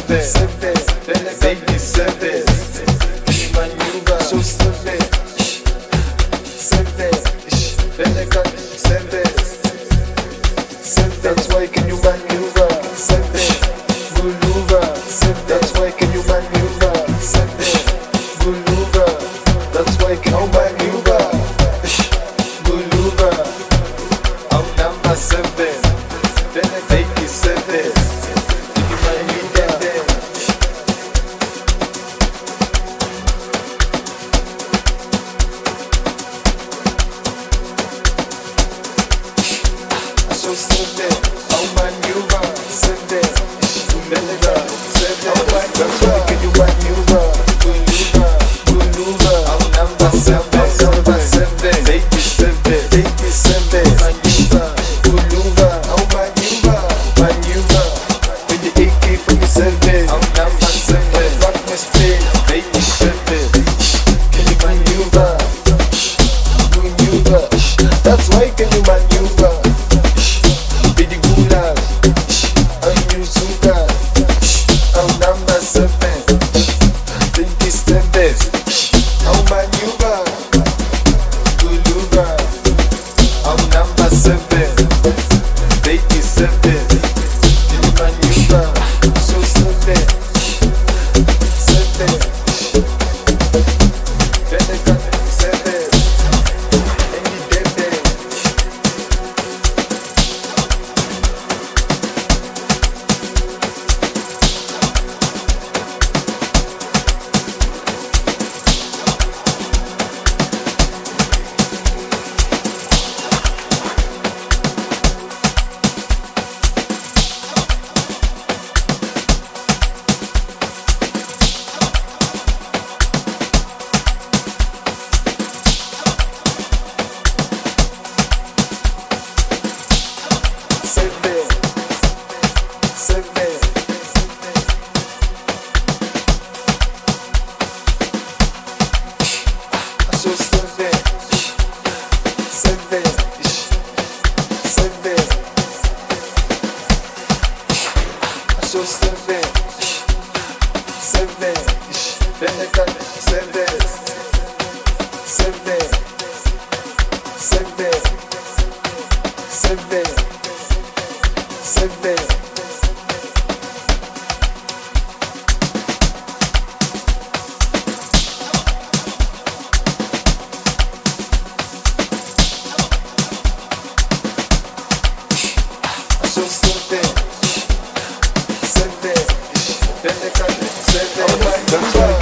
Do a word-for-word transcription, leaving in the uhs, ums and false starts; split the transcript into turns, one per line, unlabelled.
sever, sever, baby sever. Maneuver, so sever, sever, sever, sever. That's why can you maneuver, sever, maneuver, sever. That's why can you maneuver, sever, maneuver. That's why can you maneuver, maneuver. Our number seven, baby seven. So seven, oh maneuver, seven, maneuver, seven. That's why can you maneuver, maneuver, maneuver. Our number seven, number seven, baby seven, baby seven. Maneuver, maneuver, oh maneuver, maneuver. With the A K forty-seven, our number seven. Rock my spin, baby seven. Can you maneuver, maneuver? That's why can you maneuver? So seven, seven, seven, seven, seven, seven, seven, seven. So seven. Seven, seven, seven,